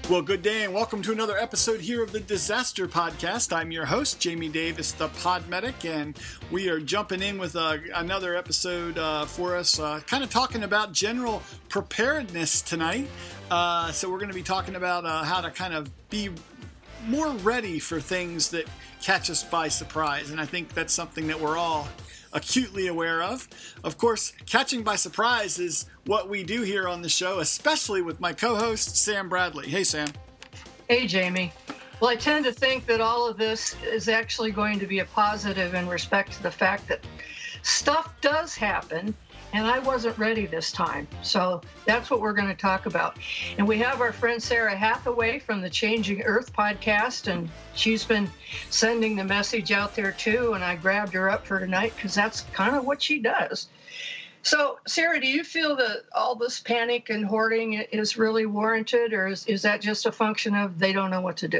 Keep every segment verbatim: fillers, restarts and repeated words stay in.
Well, good day and welcome to another episode here of the Disaster Podcast. I'm your host, Jamie Davis, the Pod Medic, and we are jumping in with uh, another episode uh, for us, uh, kind of talking about general preparedness tonight. Uh, so we're going to be talking about uh, how to kind of be more ready for things that catch us by surprise, and I think that's something that we're all acutely aware of. Of course, catching by surprise is what we do here on the show, especially with my co-host, Sam Bradley. Hey, Sam. Hey, Jamie. Well, I tend to think that all of this is actually going to be a positive in respect to the fact that stuff does happen, and I wasn't ready this time. So that's what we're going to talk about. And we have our friend Sarah Hathaway from the Changing Earth podcast, and she's been sending the message out there too, and I grabbed her up for tonight because that's kind of what she does. So, Sarah, do you feel that all this panic and hoarding is really warranted, or is, is that just a function of they don't know what to do?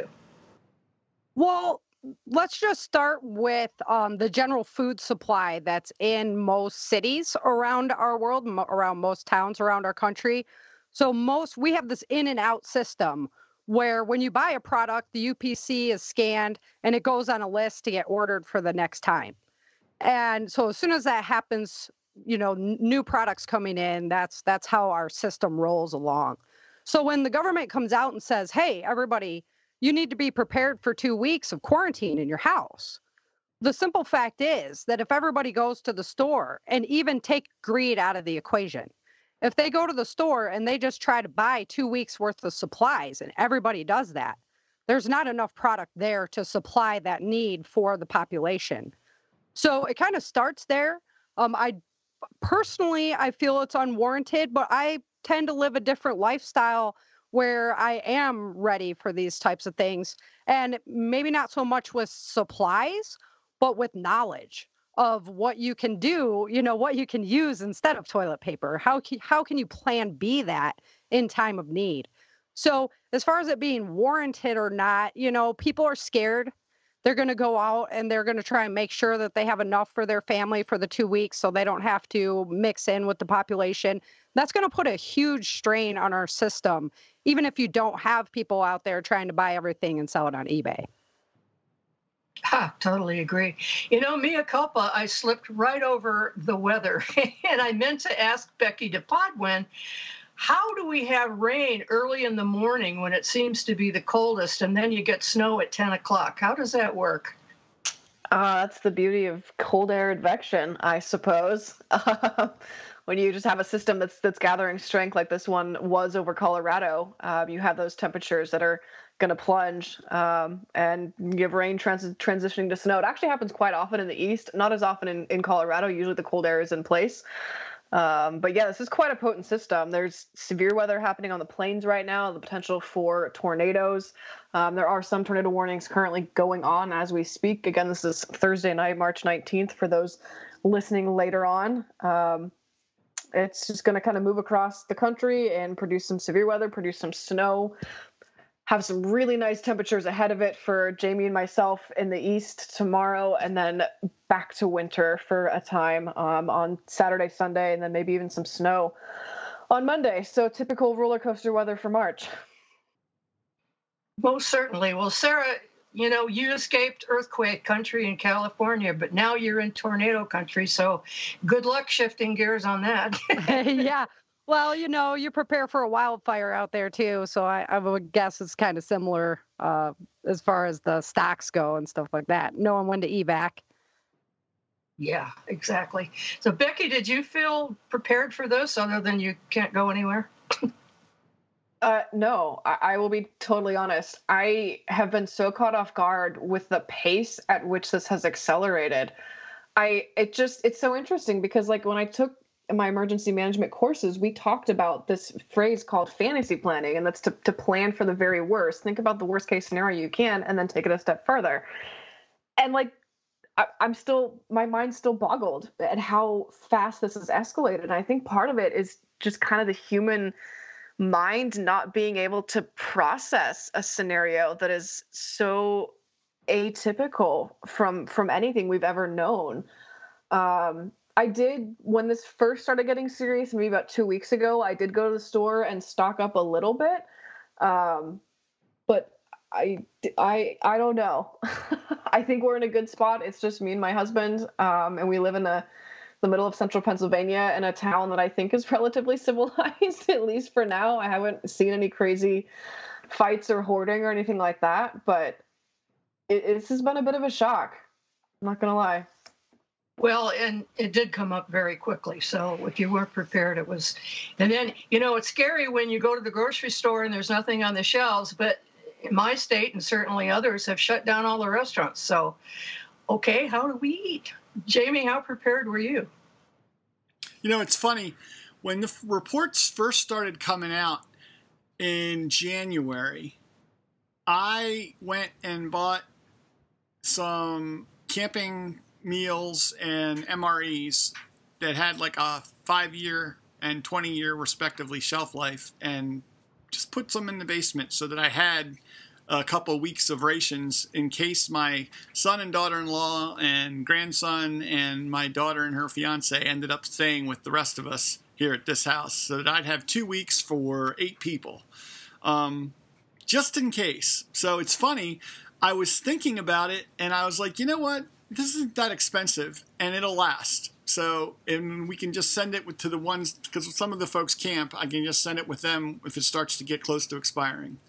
Well, let's just start with um, the general food supply that's in most cities around our world, mo- around most towns around our country. So most, we have this in and out system where when you buy a product, the U P C is scanned and it goes on a list to get ordered for the next time. And so as soon as that happens, you know, n- new products coming in, that's that's how our system rolls along. So when the government comes out and says, hey, everybody, you need to be prepared for two weeks of quarantine in your house. The simple fact is that if everybody goes to the store, and even take greed out of the equation, if they go to the store and they just try to buy two weeks worth of supplies, and everybody does that, there's not enough product there to supply that need for the population. So it kind of starts there. Um, I personally, I feel it's unwarranted, but I tend to live a different lifestyle where I am ready for these types of things, and maybe not so much with supplies, but with knowledge of what you can do, you know, what you can use instead of toilet paper. How can, how can you plan B that in time of need? So as far as it being warranted or not, you know, people are scared. They're going to go out and they're going to try and make sure that they have enough for their family for the two weeks so they don't have to mix in with the population. That's going to put a huge strain on our system, even if you don't have people out there trying to buy everything and sell it on eBay. Ah, totally agree. You know, mea culpa, I slipped right over the weather. And I meant to ask Becky DePodwin, how do we have rain early in the morning when it seems to be the coldest, and then you get snow at ten o'clock? How does that work? Uh, that's the beauty of cold air advection, I suppose. When you just have a system that's that's gathering strength like this one was over Colorado, uh, you have those temperatures that are going to plunge, um, and you have rain trans- transitioning to snow. It actually happens quite often in the east, not as often in, in Colorado. Usually the cold air is in place. Um, but yeah, this is quite a potent system. There's severe weather happening on the plains right now, the potential for tornadoes. Um, there are some tornado warnings currently going on as we speak. Again, this is Thursday night, March nineteenth, for those listening later on. Um, it's just going to kind of move across the country and produce some severe weather, produce some snow, have some really nice temperatures ahead of it for Jamie and myself in the east tomorrow, and then back to winter for a time um, on Saturday, Sunday, and then maybe even some snow on Monday. So typical roller coaster weather for March. Most certainly. Well, Sarah, you know, you escaped earthquake country in California, but now you're in tornado country. So good luck shifting gears on that. Yeah. Well, you know, you prepare for a wildfire out there too. So I, I would guess it's kind of similar uh, as far as the stocks go and stuff like that. Knowing when to evac. Yeah, exactly. So, Becky, did you feel prepared for this other than you can't go anywhere? Uh, no, I, I will be totally honest. I have been so caught off guard with the pace at which this has accelerated. I, it just, it's so interesting because like when I took my emergency management courses, we talked about this phrase called fantasy planning, and that's to, to plan for the very worst. Think about the worst case scenario you can, and then take it a step further. And like, I, I'm still, my mind's still boggled at how fast this has escalated. And I think part of it is just kind of the human mind not being able to process a scenario that is so atypical from from anything we've ever known. Um, I did, when this first started getting serious, maybe about two weeks ago, I did go to the store and stock up a little bit. Um, but I, I, I don't know. I think we're in a good spot. It's just me and my husband, um, and we live in the, the middle of central Pennsylvania in a town that I think is relatively civilized, at least for now. I haven't seen any crazy fights or hoarding or anything like that, but it, it's has been a bit of a shock. I'm not going to lie. Well, and it did come up very quickly. So if you weren't prepared, it was. And then, you know, it's scary when you go to the grocery store and there's nothing on the shelves. But in my state and certainly others have shut down all the restaurants. So, okay, how do we eat? Jamie, how prepared were you? You know, it's funny. When the reports first started coming out in January, I went and bought some camping meals and M R Es that had like a five-year and twenty-year respectively shelf life, and just put some in the basement so that I had a couple weeks of rations in case my son and daughter-in-law and grandson and my daughter and her fiance ended up staying with the rest of us here at this house, so that I'd have two weeks for eight people, um, just in case. So it's funny, I was thinking about it and I was like, you know what? This isn't that expensive and it'll last. So, and we can just send it to the ones, because some of the folks camp, I can just send it with them if it starts to get close to expiring.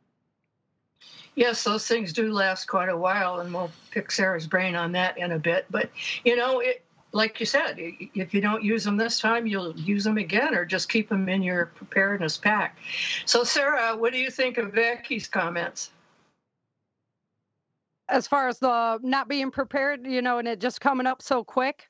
Yes, those things do last quite a while, and we'll pick Sarah's brain on that in a bit. But, you know, it, like you said, if you don't use them this time, you'll use them again, or just keep them in your preparedness pack. So, Sarah, what do you think of Becky's comments? As far as the not being prepared, you know, and it just coming up so quick.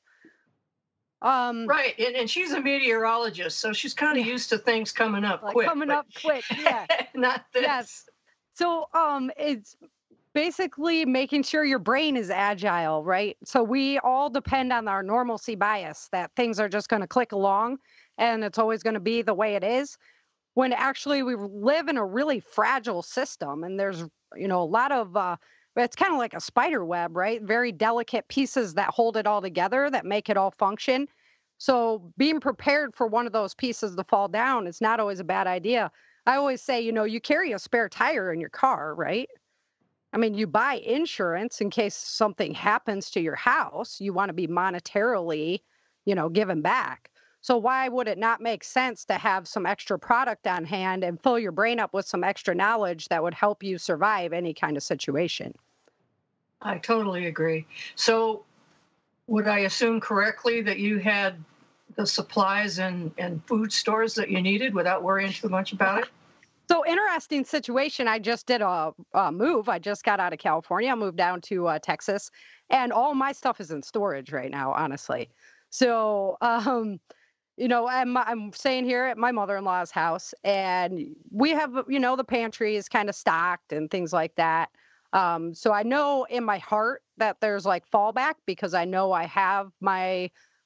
Um, right, and, and she's a meteorologist, so she's kind of yeah. used to things coming up like quick. Coming but... up quick, yeah. Not this. Yes. So um, it's basically making sure your brain is agile, right? So we all depend on our normalcy bias, that things are just going to click along and it's always going to be the way it is, when actually we live in a really fragile system, and there's, you know, a lot of... Uh, It's kind of like a spider web, right? Very delicate pieces that hold it all together, that make it all function. So being prepared for one of those pieces to fall down is not always a bad idea. I always say, you know, you carry a spare tire in your car, right? I mean, you buy insurance in case something happens to your house. You want to be monetarily, you know, given back. So why would it not make sense to have some extra product on hand and fill your brain up with some extra knowledge that would help you survive any kind of situation? I totally agree. So would I assume correctly that you had the supplies and, and food stores that you needed without worrying too much about it? So interesting situation. I just did a, a move. I just got out of California. I moved down to uh, Texas, and all my stuff is in storage right now, honestly. So, um, you know, I'm, I'm staying here at my mother-in-law's house, and we have, you know, the pantry is kind of stocked and things like that. Um, so I know in my heart that there's like fallback, because I know I have my,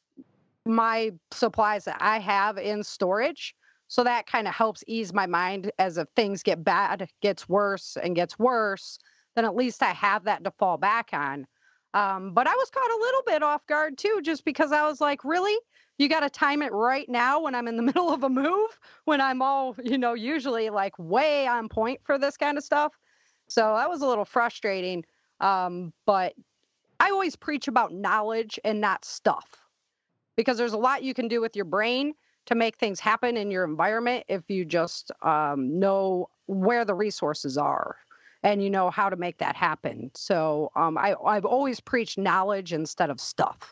my supplies that I have in storage. So that kind of helps ease my mind, as if things get bad, gets worse and gets worse, then at least I have that to fall back on. Um, but I was caught a little bit off guard too, just because I was like, really? You got to time it right now when I'm in the middle of a move, when I'm all, you know, usually like way on point for this kind of stuff. So that was a little frustrating. Um, but I always preach about knowledge and not stuff, because there's a lot you can do with your brain to make things happen in your environment if you just um, know where the resources are and you know how to make that happen. So um, I, I've always preached knowledge instead of stuff.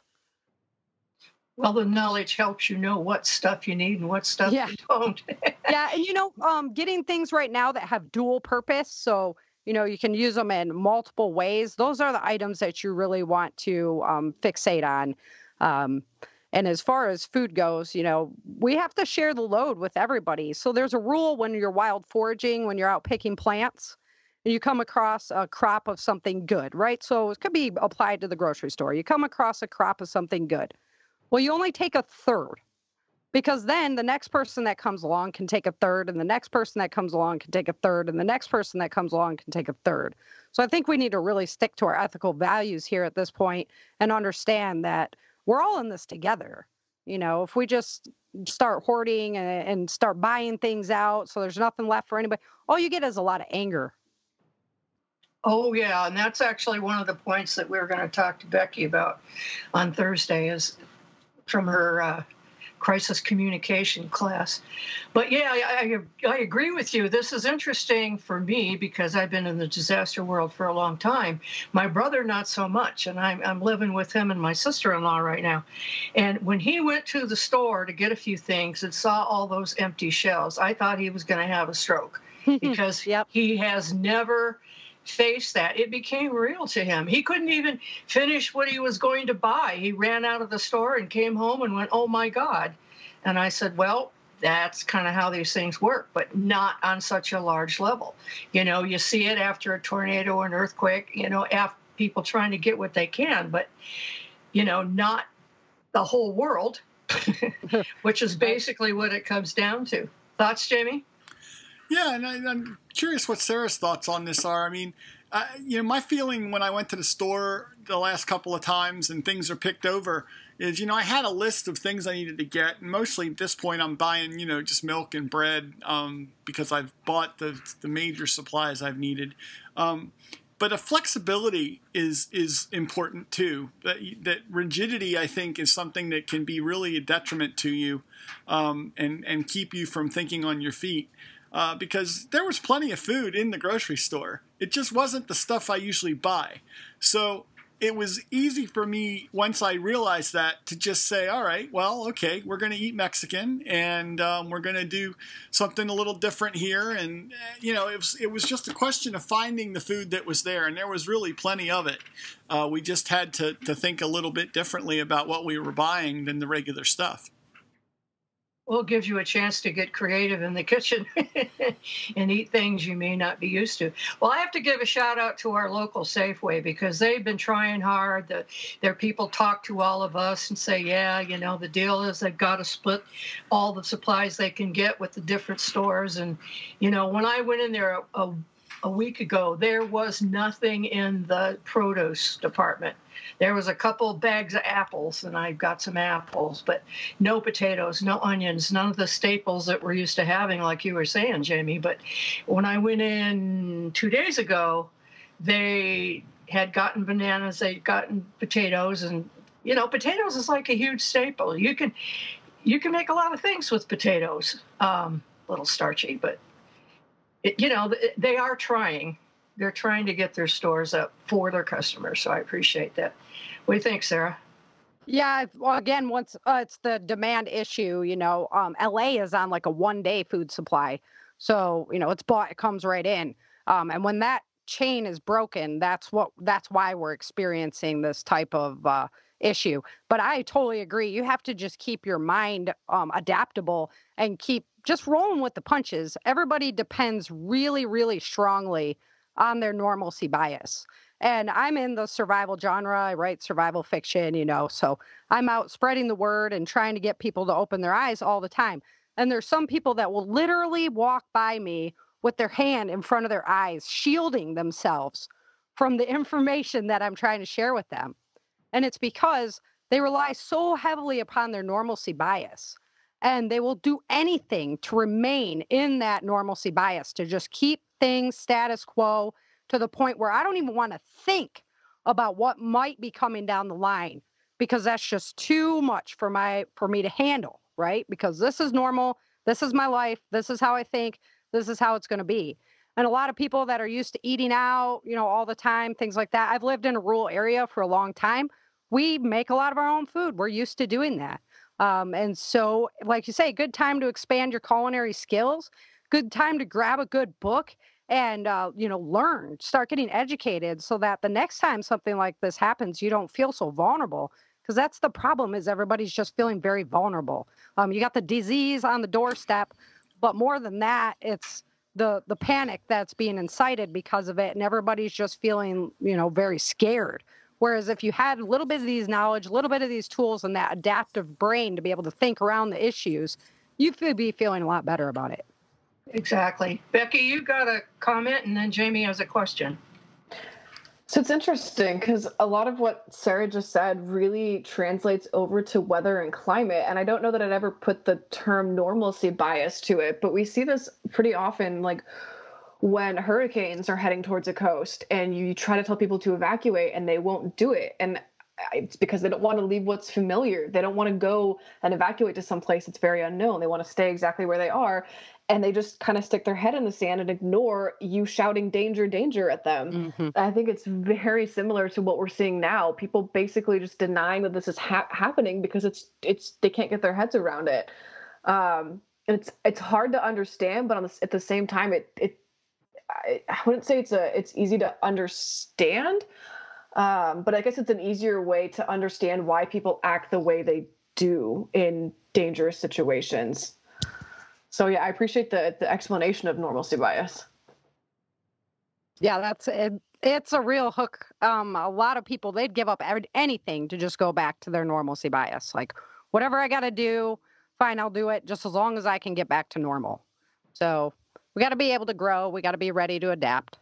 Well, the knowledge helps you know what stuff you need and what stuff yeah. you don't. Yeah, and you know, um, getting things right now that have dual purpose, so you know you can use them in multiple ways. Those are the items that you really want to um, fixate on. Um, and as far as food goes, you know, we have to share the load with everybody. So there's a rule when you're wild foraging, when you're out picking plants, and you come across a crop of something good, right? So it could be applied to the grocery store. You come across a crop of something good. Well, you only take a third, because then the next person that comes along can take a third, and the next person that comes along can take a third, and the next person that comes along can take a third. So I think we need to really stick to our ethical values here at this point and understand that we're all in this together. You know, if we just start hoarding and, and start buying things out so there's nothing left for anybody, all you get is a lot of anger. Oh, yeah. And that's actually one of the points that we're going to talk to Becky about on Thursday, is from her uh, crisis communication class. But yeah, I, I, I agree with you. This is interesting for me because I've been in the disaster world for a long time. My brother, not so much. And I'm, I'm living with him and my sister-in-law right now. And when he went to the store to get a few things and saw all those empty shelves, I thought he was going to have a stroke because yep. he has never face that. It became real to him. He couldn't even finish what he was going to buy. He ran out of the store and came home and went, oh my God. And I said, well, that's kind of how these things work, but not on such a large level. You know, you see it after a tornado or an earthquake, you know, after people trying to get what they can, but, you know, not the whole world, which is basically what it comes down to. Thoughts, Jamie? Yeah, and I, I'm curious what Sarah's thoughts on this are. I mean, I, you know, my feeling when I went to the store the last couple of times and things are picked over is, you know, I had a list of things I needed to get. And mostly at this point, I'm buying, you know, just milk and bread um, because I've bought the the major supplies I've needed. Um, but a flexibility is is important too. That that rigidity, I think, is something that can be really a detriment to you um, and and keep you from thinking on your feet. Uh, because there was plenty of food in the grocery store. It just wasn't the stuff I usually buy. So it was easy for me, once I realized that, to just say, all right, well, okay, we're going to eat Mexican, and um, we're going to do something a little different here. And, you know, it was, it was just a question of finding the food that was there, and there was really plenty of it. Uh, we just had to, to think a little bit differently about what we were buying than the regular stuff. Well, it gives you a chance to get creative in the kitchen and eat things you may not be used to. Well, I have to give a shout out to our local Safeway because they've been trying hard. The, their people talk to all of us and say, yeah, you know, the deal is they've got to split all the supplies they can get with the different stores. And, you know, when I went in there a, a, a week ago, there was nothing in the produce department. There was a couple bags of apples, and I got some apples, but no potatoes, no onions, none of the staples that we're used to having, like you were saying, Jamie. But when I went in two days ago, they had gotten bananas, they'd gotten potatoes, and, you know, potatoes is like a huge staple. You can you can make a lot of things with potatoes, um, a little starchy, but, it, you know, they are trying. They're trying to get their stores up for their customers, so I appreciate that. What do you think, Sarah? Yeah, well, again, once uh, it's the demand issue, you know, um, L A is on like a one-day food supply. So, you know, it's bought, it comes right in. Um, and when that chain is broken, that's what that's why we're experiencing this type of uh, issue. But I totally agree. You have to just keep your mind um, adaptable and keep just rolling with the punches. Everybody depends really, really strongly on their normalcy bias. And I'm in the survival genre. I write survival fiction, you know, so I'm out spreading the word and trying to get people to open their eyes all the time. And there's some people that will literally walk by me with their hand in front of their eyes, shielding themselves from the information that I'm trying to share with them. And it's because they rely so heavily upon their normalcy bias. And they will do anything to remain in that normalcy bias, to just keep things status quo to the point where I don't even want to think about what might be coming down the line, because that's just too much for my for me to handle, right? Because this is normal. This is my life. This is how I think. This is how it's going to be. And a lot of people that are used to eating out, you know, all the time, things like that. I've lived in a rural area for a long time. We make a lot of our own food. We're used to doing that. Um, and so, like you say, good time to expand your culinary skills, good time to grab a good book and, uh, you know, learn, start getting educated so that the next time something like this happens, you don't feel so vulnerable. Because that's the problem, is everybody's just feeling very vulnerable. Um, you got the disease on the doorstep, but more than that, it's the the panic that's being incited because of it. And everybody's just feeling, you know, very scared. Whereas if you had a little bit of these knowledge, a little bit of these tools and that adaptive brain to be able to think around the issues, you could be feeling a lot better about it. Exactly. Becky, you got a comment, and then Jamie has a question. So it's interesting because a lot of what Sarah just said really translates over to weather and climate. And I don't know that I'd ever put the term normalcy bias to it, but we see this pretty often. Like, when hurricanes are heading towards a coast and you try to tell people to evacuate and they won't do it. And it's because they don't want to leave what's familiar. They don't want to go and evacuate to some place that's very unknown. They want to stay exactly where they are. And they just kind of stick their head in the sand and ignore you shouting danger, danger at them. Mm-hmm. I think it's very similar to what we're seeing now. People basically just denying that this is ha- happening because it's it's they can't get their heads around it. Um, and it's it's hard to understand, but on the, at the same time, it it I, I wouldn't say it's a it's easy to understand. Um, but I guess it's an easier way to understand why people act the way they do in dangerous situations. So yeah, I appreciate the the explanation of normalcy bias. Yeah, that's it. It's a real hook. Um, a lot of people, they'd give up every, anything to just go back to their normalcy bias. Like, whatever I got to do, fine, I'll do it just as long as I can get back to normal. So we got to be able to grow. We got to be ready to adapt.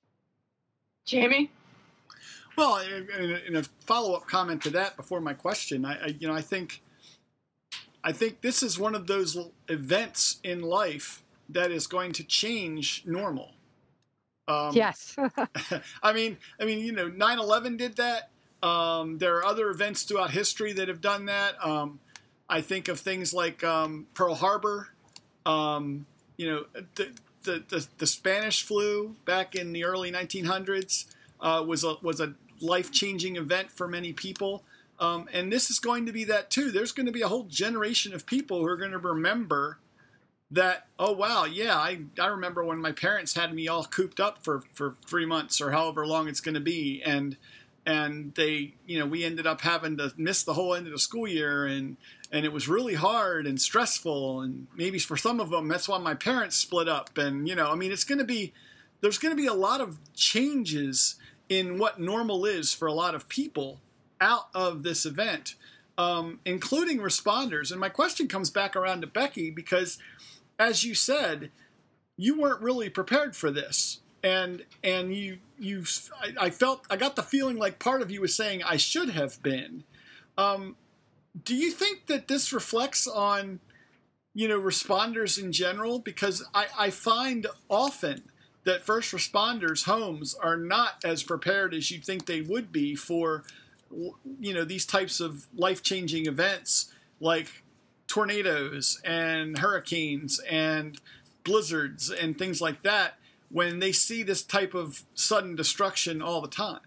Jamie? Well, in a follow-up comment to that before my question, I, I you know, I think, I think this is one of those events in life that is going to change normal. Um, yes. I mean, I mean, you know, nine eleven did that. Um, there are other events throughout history that have done that. Um, I think of things like um, Pearl Harbor. Um, you know, the, the the the Spanish flu back in the early nineteen hundreds. Uh, was a was a life-changing event for many people, um, and this is going to be that too. There's going to be a whole generation of people who are going to remember that. Oh wow, yeah, I I remember when my parents had me all cooped up for, for three months or however long it's going to be, and and they you know we ended up having to miss the whole end of the school year, and and it was really hard and stressful, and maybe for some of them that's why my parents split up, and you know I mean it's going to be there's going to be a lot of changes in what normal is for a lot of people out of this event, um, including responders. And my question comes back around to Becky because, as you said, you weren't really prepared for this, and and you you I, I felt I got the feeling like part of you was saying I should have been. Um, do you think that this reflects on, you know, responders in general? Because I, I find often that first responders' homes are not as prepared as you'd think they would be for, you know, these types of life-changing events like tornadoes and hurricanes and blizzards and things like that when they see this type of sudden destruction all the time.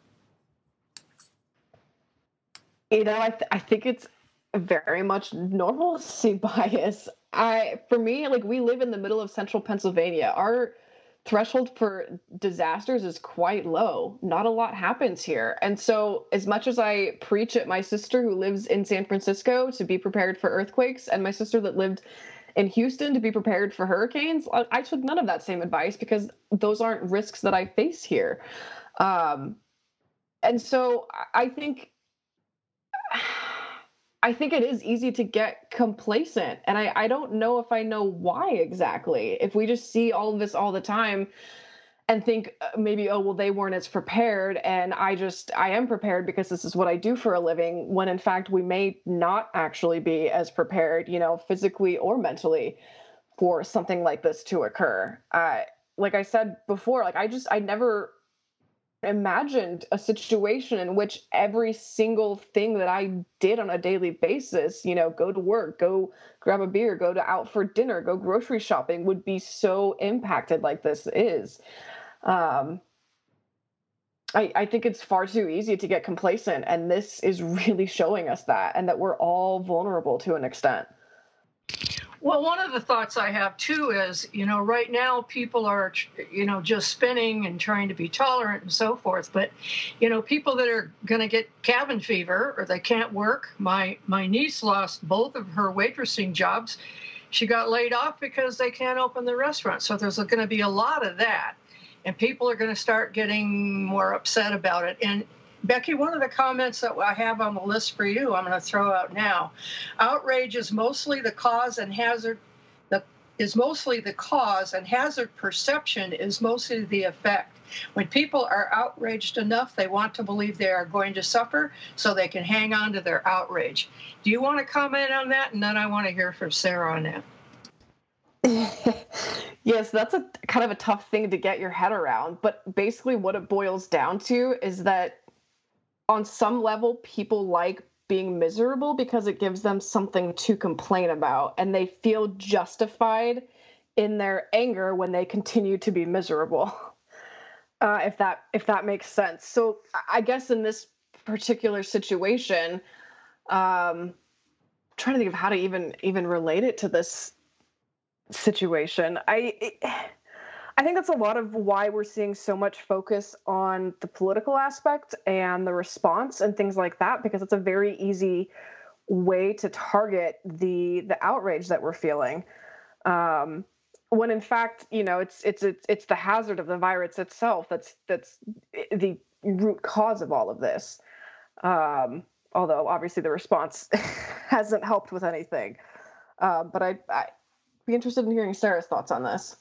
You know, I, th- I think it's very much normalcy bias. I, for me, like we live in the middle of central Pennsylvania. Our threshold for disasters is quite low. Not a lot happens here. And so as much as I preach at my sister who lives in San Francisco to be prepared for earthquakes, and my sister that lived in Houston to be prepared for hurricanes, I took none of that same advice because those aren't risks that I face here. Um, and so I think I think it is easy to get complacent, and I, I don't know if I know why exactly. If we just see all of this all the time and think maybe, oh, well, they weren't as prepared, and I just, I am prepared because this is what I do for a living, when in fact we may not actually be as prepared, you know, physically or mentally for something like this to occur. Uh, like I said before, like I just, I never imagined a situation in which every single thing that I did on a daily basis, you know, go to work, go grab a beer, go to out for dinner, go grocery shopping, would be so impacted like this is. Um, I, I think it's far too easy to get complacent, and this is really showing us that, and that we're all vulnerable to an extent. Well, one of the thoughts I have, too, is, you know, right now people are, you know, just spinning and trying to be tolerant and so forth. But, you know, people that are going to get cabin fever or they can't work. My my niece lost both of her waitressing jobs. She got laid off because they can't open the restaurant. So there's going to be a lot of that. And people are going to start getting more upset about it. And Becky, one of the comments that I have on the list for you, I'm going to throw out now. Outrage is mostly the cause, and hazard the, is mostly the cause, and hazard perception is mostly the effect. When people are outraged enough, they want to believe they are going to suffer, so they can hang on to their outrage. Do you want to comment on that? And then I want to hear from Sarah on that. Yes, that's a kind of a tough thing to get your head around. But basically, what it boils down to is that on some level, people like being miserable because it gives them something to complain about, and they feel justified in their anger when they continue to be miserable. Uh, if that if that makes sense. So I guess in this particular situation, um, I'm trying to think of how to even even relate it to this situation. I it, I think that's a lot of why we're seeing so much focus on the political aspect and the response and things like that, because it's a very easy way to target the the outrage that we're feeling. Um, when in fact, you know, it's it's it's it's the hazard of the virus itself that's that's the root cause of all of this. Um, although obviously the response hasn't helped with anything. Uh, but I I'd be interested in hearing Sarah's thoughts on this.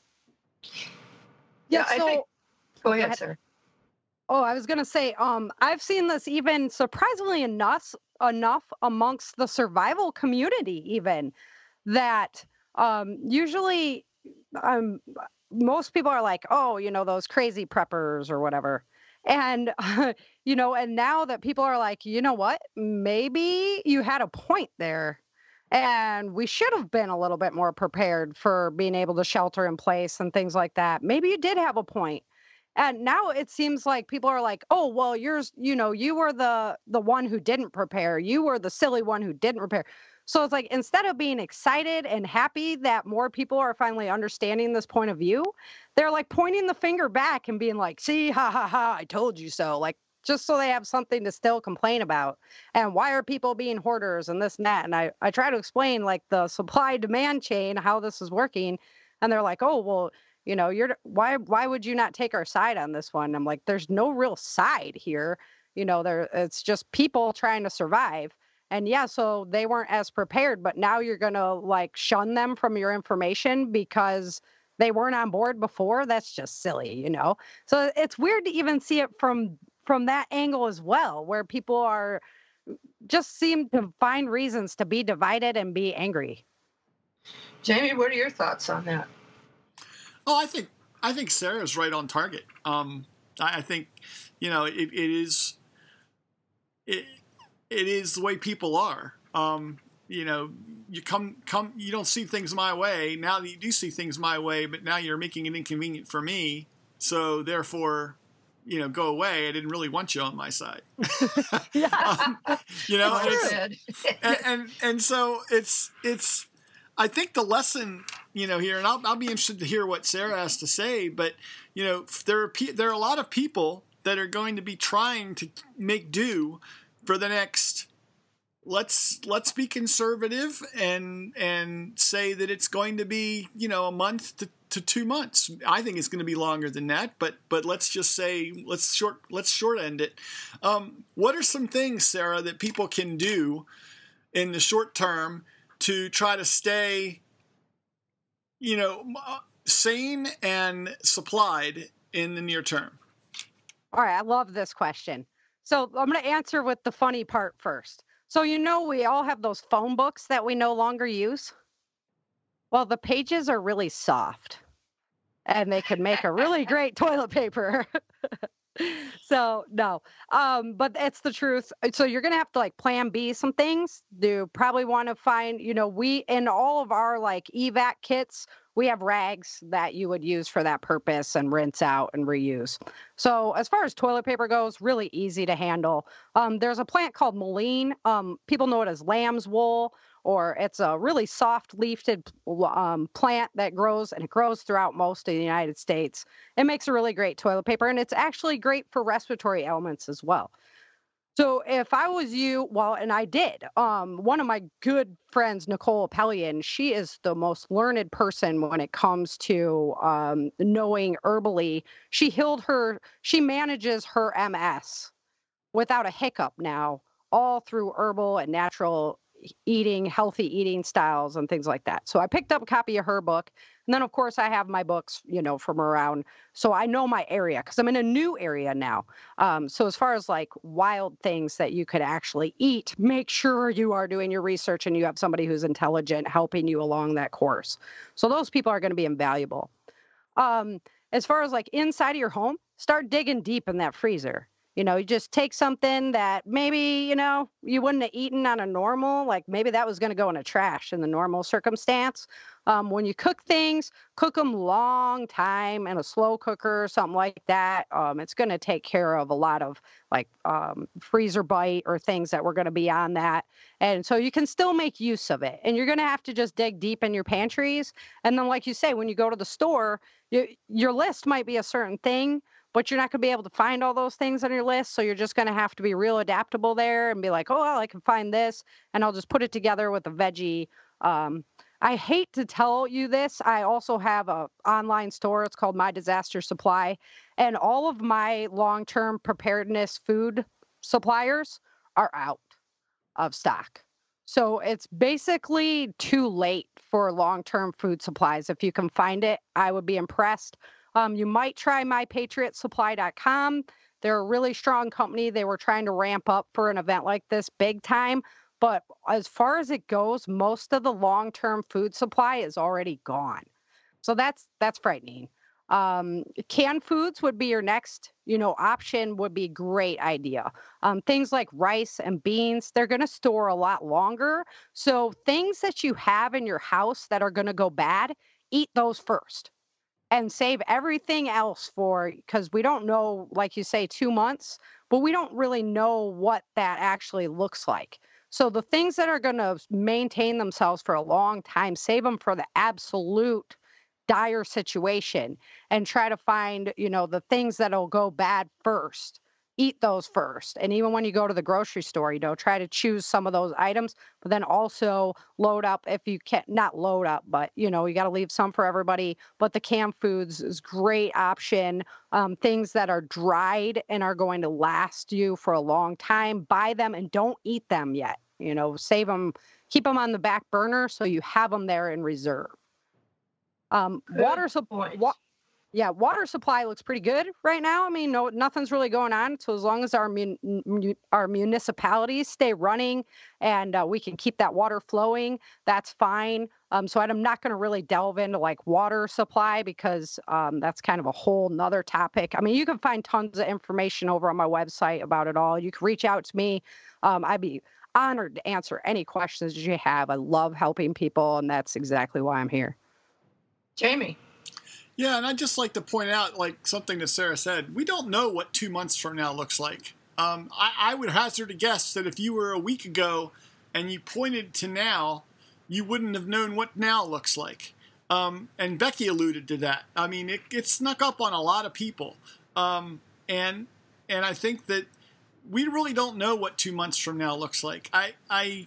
Yeah, so, I think. Go ahead, ahead. sir. Oh, I was going to say, um, I've seen this even surprisingly enough, enough amongst the survival community, even that um, usually um, most people are like, oh, you know, those crazy preppers or whatever. And, uh, you know, and now that people are like, you know what, maybe you had a point there. And we should have been a little bit more prepared for being able to shelter in place and things like that. Maybe you did have a point. And now it seems like people are like, oh, well, you're, you know, you were the the one who didn't prepare. You were the silly one who didn't prepare. So it's like, instead of being excited and happy that more people are finally understanding this point of view, they're like pointing the finger back and being like, see, ha, ha, ha, I told you so. Like, just so they have something to still complain about. And why are people being hoarders and this and that? And I, I try to explain like the supply demand chain, how this is working. And they're like, oh, well, you know, you're why why would you not take our side on this one? I'm like, there's no real side here. You know, there it's just people trying to survive. And yeah, so they weren't as prepared, but now you're going to like shun them from your information because they weren't on board before. That's just silly, you know? So it's weird to even see it from from that angle as well, where people are just seem to find reasons to be divided and be angry. Jamie, what are your thoughts on that? Oh, I think I think Sarah's right on target. Um, I, I think, you know, it, it is it it is the way people are. Um, you know, you come come you don't see things my way. Now you do see things my way, but now you're making it inconvenient for me. So therefore, you know, go away. I didn't really want you on my side. um, you know, and, it's, and, and and so it's it's. I think the lesson, you know, here, and I'll I'll be interested to hear what Sarah has to say. But you know, there are there are a lot of people that are going to be trying to make do for the next. Let's let's be conservative and and say that it's going to be, you know, a month to. to two months. I think it's going to be longer than that, but but let's just say let's short let's short end it. Um, what are some things, Sarah, that people can do in the short term to try to stay, you know, sane and supplied in the near term? All right, I love this question. So I'm going to answer with the funny part first. So you know, we all have those phone books that we no longer use. Well, the pages are really soft. And they could make a really great toilet paper. So no, um, but it's the truth. So you're gonna have to like plan B some things. You probably want to find, you know, we in all of our like evac kits, we have rags that you would use for that purpose and rinse out and reuse. So as far as toilet paper goes, really easy to handle. Um, there's a plant called mullein. Um, people know it as lamb's wool, or it's a really soft leafed um, plant that grows, and it grows throughout most of the United States. It makes a really great toilet paper, and it's actually great for respiratory ailments as well. So if I was you, well, and I did, um, one of my good friends, Nicole Appelian, she is the most learned person when it comes to um, knowing herbally. She healed her, she manages her M S without a hiccup now, all through herbal and natural eating, healthy eating styles and things like that. So I picked up a copy of her book. And then, of course, I have my books, you know, from around. So I know my area because I'm in a new area now. Um, so as far as like wild things that you could actually eat, make sure you are doing your research and you have somebody who's intelligent helping you along that course. So those people are going to be invaluable. Um, as far as like inside of your home, start digging deep in that freezer. You know, you just take something that maybe, you know, you wouldn't have eaten on a normal, like maybe that was going to go in a trash in the normal circumstance. Um, when you cook things, cook them long time in a slow cooker or something like that. Um, it's going to take care of a lot of like um, freezer bite or things that were going to be on that. And so you can still make use of it. And you're going to have to just dig deep in your pantries. And then, like you say, when you go to the store, you, your list might be a certain thing, but you're not going to be able to find all those things on your list. So you're just going to have to be real adaptable there and be like, oh, well, I can find this and I'll just put it together with a veggie. Um, I hate to tell you this. I also have a online store. It's called My Disaster Supply. And all of my long-term preparedness food suppliers are out of stock. So it's basically too late for long-term food supplies. If you can find it, I would be impressed. Um, you might try my patriot supply dot com. They're a really strong company. They were trying to ramp up for an event like this big time. But as far as it goes, most of the long-term food supply is already gone. So that's that's frightening. Um, canned foods would be your next, you know, option would be a great idea. Um, things like rice and beans, they're going to store a lot longer. So things that you have in your house that are going to go bad, eat those first. And save everything else for, because we don't know, like you say, two months, but we don't really know what that actually looks like. So the things that are going to maintain themselves for a long time, save them for the absolute dire situation and try to find, you know, the things that'll go bad first. Eat those first. And even when you go to the grocery store, you know, try to choose some of those items, but then also load up if you can, not load up, but, you know, you got to leave some for everybody. But the canned foods is great option. Um, things that are dried and are going to last you for a long time. Buy them and don't eat them yet. You know, save them, keep them on the back burner so you have them there in reserve. Um, water supply. Wa- Yeah, water supply looks pretty good right now. I mean, no, nothing's really going on. So as long as our mun- mun- our municipalities stay running and uh, we can keep that water flowing, that's fine. Um, so I'm not going to really delve into like water supply because um, that's kind of a whole nother topic. I mean, you can find tons of information over on my website about it all. You can reach out to me. Um, I'd be honored to answer any questions you have. I love helping people, and that's exactly why I'm here. Jamie. Yeah, and I'd just like to point out, like something that Sarah said, we don't know what two months from now looks like. Um, I, I would hazard a guess that if you were a week ago and you pointed to now, you wouldn't have known what now looks like. Um, and Becky alluded to that. I mean, it, it snuck up on a lot of people. Um, and and I think that we really don't know what two months from now looks like. I I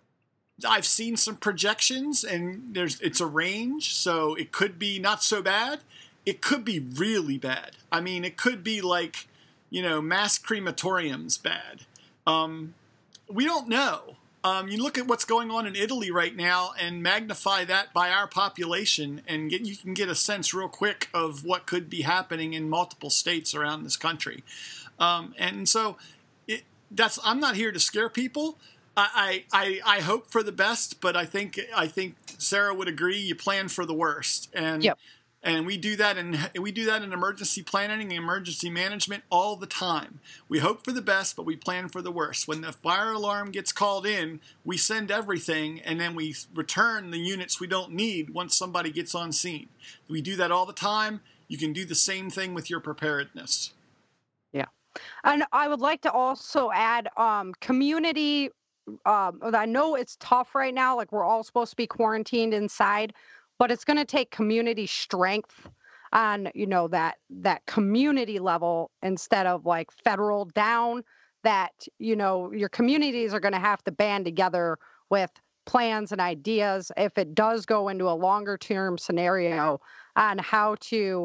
I've seen some projections, and there's it's a range, so it could be not so bad. It could be really bad. I mean, it could be like, you know, mass crematoriums bad. Um, we don't know. Um, you look at what's going on in Italy right now and magnify that by our population, and get, you can get a sense real quick of what could be happening in multiple states around this country. Um, and so it, that's I'm not here to scare people. I, I I hope for the best, but I think I think Sarah would agree. You plan for the worst, and Yep. and we do that in we do that in emergency planning and emergency management all the time. We hope for the best, but we plan for the worst. When the fire alarm gets called in, we send everything, and then we return the units we don't need once somebody gets on scene. We do that all the time. You can do the same thing with your preparedness. Yeah, and I would like to also add um, community. Um, I know it's tough right now, like we're all supposed to be quarantined inside, but it's going to take community strength on, you know, that that community level instead of like federal down, that, you know, your communities are going to have to band together with plans and ideas if it does go into a longer term scenario on how to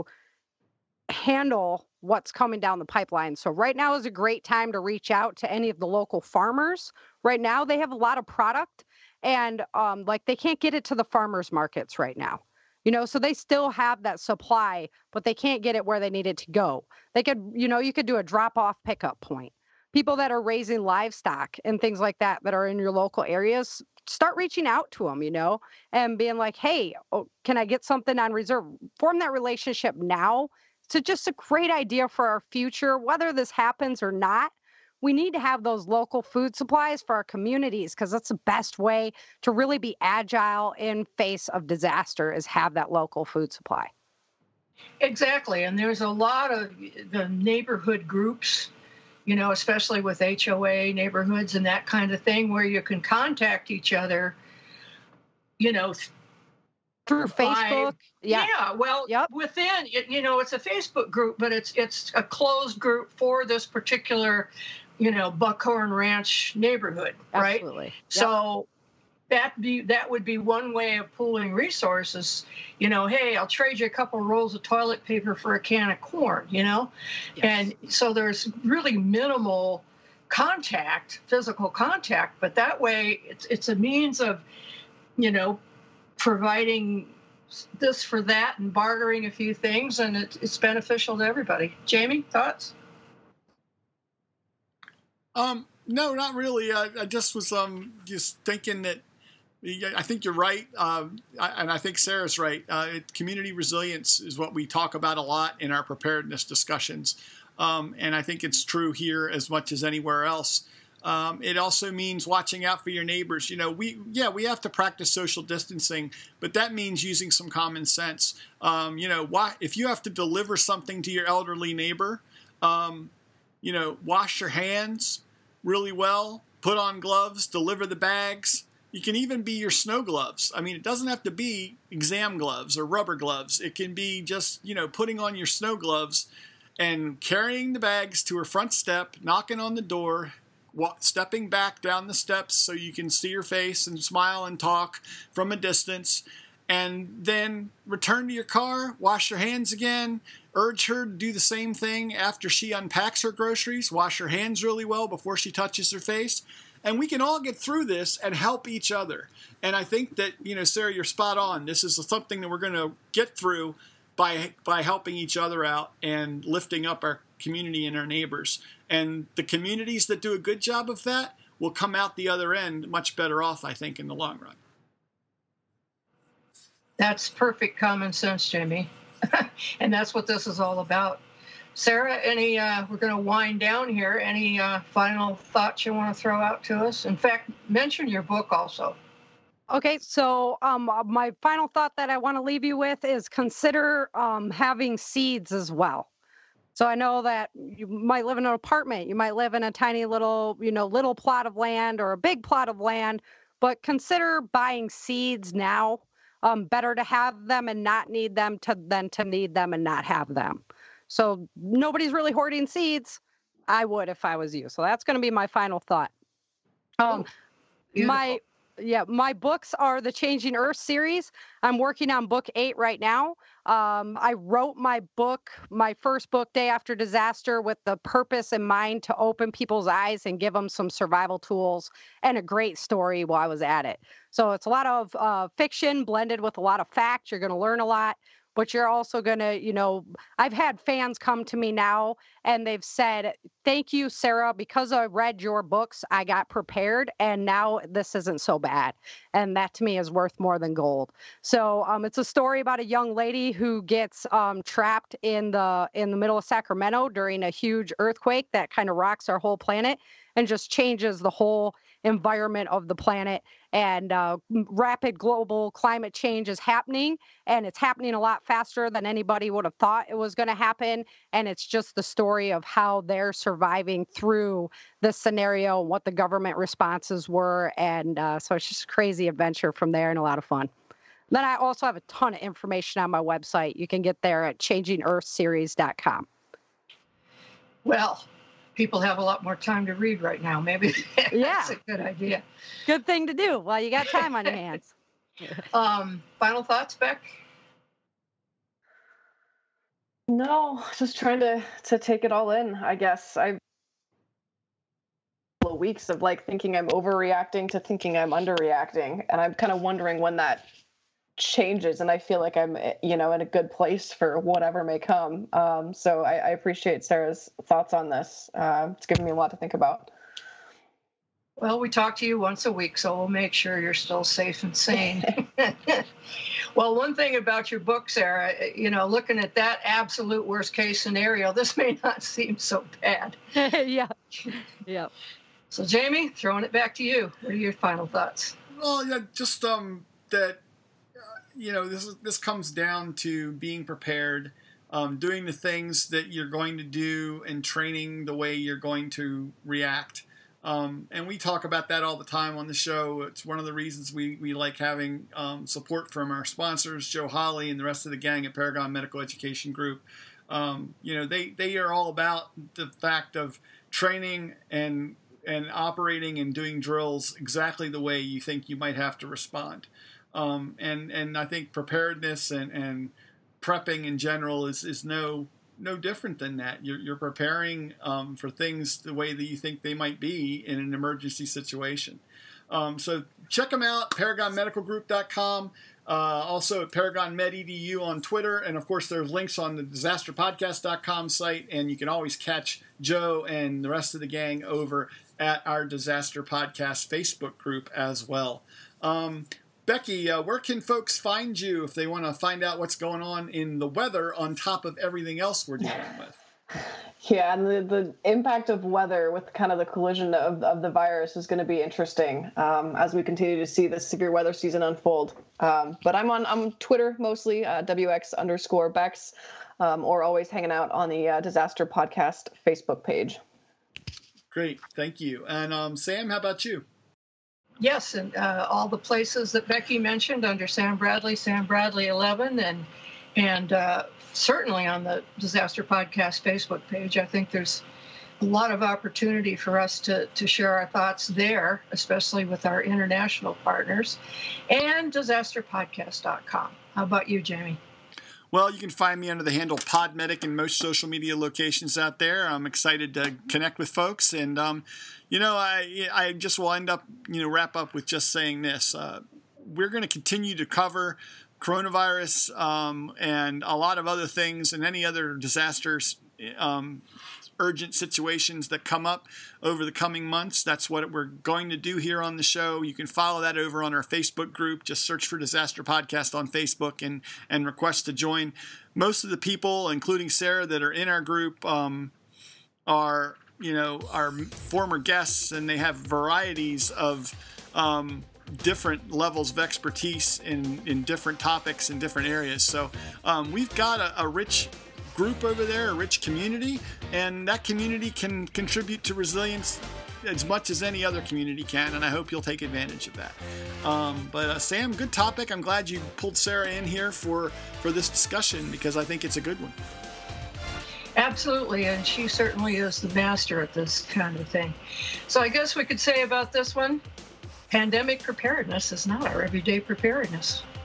handle what's coming down the pipeline. So right now is a great time to reach out to any of the local farmers. Right now they have a lot of product, and um, like they can't get it to the farmers markets right now. You know, so they still have that supply, but they can't get it where they need it to go. They could, you know, you could do a drop-off pickup point. People that are raising livestock and things like that that are in your local areas, start reaching out to them, you know, and being like, hey, oh, can I get something on reserve? Form that relationship now. So just a great idea for our future, whether this happens or not. We need to have those local food supplies for our communities because that's the best way to really be agile in face of disaster is have that local food supply. Exactly. And there's a lot of the neighborhood groups, you know, especially with H O A neighborhoods and that kind of thing, where you can contact each other, you know, through Facebook. Yeah. yeah. Well, yep. within, you know, it's a Facebook group, but it's it's a closed group for this particular, you know, Buckhorn Ranch neighborhood, right? Absolutely. Yep. So that be that would be one way of pooling resources. You know, hey, I'll trade you a couple of rolls of toilet paper for a can of corn, you know? Yes. And so there's really minimal contact, physical contact, but that way it's it's a means of, you know, providing this for that and bartering a few things, and it, it's beneficial to everybody. Jamie, thoughts? Um, no, not really. I, I just was um just thinking that I think you're right, um, and I think Sarah's right. Uh, it, community resilience is what we talk about a lot in our preparedness discussions, um, and I think it's true here as much as anywhere else. Um, it also means watching out for your neighbors. You know, we yeah we have to practice social distancing, but that means using some common sense. Um, you know, why, if you have to deliver something to your elderly neighbor, um, you know, wash your hands really well, put on gloves, deliver the bags. You can even be your snow gloves. I mean, it doesn't have to be exam gloves or rubber gloves. It can be just, you know, putting on your snow gloves and carrying the bags to her front step, knocking on the door, stepping back down the steps so you can see her face and smile and talk from a distance, and then return to your car, wash your hands again, urge her to do the same thing after she unpacks her groceries, wash her hands really well before she touches her face. And we can all get through this and help each other. And I think that, you know, Sarah, you're spot on. This is something that we're going to get through by by helping each other out and lifting up our community and our neighbors. And the communities that do a good job of that will come out the other end much better off, I think, in the long run. That's perfect common sense, Jamie. And that's what this is all about. Sarah, any, uh, we're going to wind down here. Any uh, final thoughts you want to throw out to us? In fact, mention your book also. Okay, so um, my final thought that I want to leave you with is consider um, having seeds as well. So I know that you might live in an apartment, you might live in a tiny little, you know, little plot of land or a big plot of land, but consider buying seeds now. Um, better to have them and not need them to than to need them and not have them. So nobody's really hoarding seeds. I would if I was you. So that's going to be my final thought. Um, oh, my yeah, my books are the Changing Earth series. I'm working on book eight right now. Um, I wrote my book, my first book, Day After Disaster, with the purpose in mind to open people's eyes and give them some survival tools and a great story while I was at it. So it's a lot of uh, fiction blended with a lot of fact. You're going to learn a lot. But you're also going to, you know, I've had fans come to me now and they've said, thank you, Sarah, because I read your books, I got prepared and now this isn't so bad. And that to me is worth more than gold. So um, it's a story about a young lady who gets um, trapped in the in the middle of Sacramento during a huge earthquake that kind of rocks our whole planet and just changes the whole environment of the planet. And uh, rapid global climate change is happening, and it's happening a lot faster than anybody would have thought it was going to happen. And it's just the story of how they're surviving through this scenario, what the government responses were. And uh, so it's just a crazy adventure from there and a lot of fun. Then I also have a ton of information on my website. You can get there at changing earth series dot com. Well, people have a lot more time to read right now. Maybe that's yeah. a good idea. Good thing to do while you got time on your hands. um, final thoughts, Beck? No, just trying to to take it all in, I guess. I couple of weeks of like thinking I'm overreacting to thinking I'm underreacting, and I'm kind of wondering when that changes, and I feel like I'm, you know, in a good place for whatever may come. Um, so I, I appreciate Sarah's thoughts on this. Uh, it's given me a lot to think about. Well, we talk to you once a week, so we'll make sure you're still safe and sane. Well, one thing about your book, Sarah, you know, looking at that absolute worst case scenario, this may not seem so bad. Yeah. Yeah. So, Jamie, throwing it back to you. What are your final thoughts? Well, yeah, just um, that, uh, you know, this is, this comes down to being prepared, um, doing the things that you're going to do, and training the way you're going to react. Um, and we talk about that all the time on the show. It's one of the reasons we, we like having um, support from our sponsors, Joe Holly and the rest of the gang at Paragon Medical Education Group. Um, you know, they, they are all about the fact of training and and operating and doing drills exactly the way you think you might have to respond. Um, and, and I think preparedness and, and prepping in general is, is no no different than that. You're, you're preparing um, for things the way that you think they might be in an emergency situation. Um, so check them out, paragon medical group dot com, uh, also at Paragon Med E D U on Twitter, and of course there's links on the disaster podcast dot com site, and you can always catch Joe and the rest of the gang over at our Disaster Podcast Facebook group as well. Um, Becky, uh, where can folks find you if they want to find out what's going on in the weather on top of everything else we're dealing with? Yeah, and the, the impact of weather with kind of the collision of, of the virus is going to be interesting um, as we continue to see this severe weather season unfold. Um, but I'm on I'm Twitter mostly, uh, W X underscore Bex, um, or always hanging out on the uh, Disaster Podcast Facebook page. Great, thank you. And um, Sam, how about you? Yes, and uh, all the places that Becky mentioned under Sam Bradley, Sam Bradley eleven, and and uh, certainly on the Disaster Podcast Facebook page. I think there's a lot of opportunity for us to, to share our thoughts there, especially with our international partners, and disaster podcast dot com. How about you, Jamie? Well, you can find me under the handle PodMedic in most social media locations out there. I'm excited to connect with folks. And, um, you know, I I just will end up, you know, wrap up with just saying this. Uh, we're going to continue to cover coronavirus um, and a lot of other things and any other disasters, um, urgent situations that come up over the coming months. That's what we're going to do here on the show. You can follow that over on our Facebook group. Just search for Disaster Podcast on Facebook and, and request to join. Most of the people, including Sarah, that are in our group um, are, you know, our former guests, and they have varieties of um, different levels of expertise in, in different topics in different areas. So um, we've got a, a rich group over there, a rich community, and that community can contribute to resilience as much as any other community can, and I hope you'll take advantage of that. Um, but uh, Sam, good topic. I'm glad you pulled Sarah in here for, for this discussion, because I think it's a good one. Absolutely, and she certainly is the master at this kind of thing. So I guess we could say about this one, pandemic preparedness is not our everyday preparedness.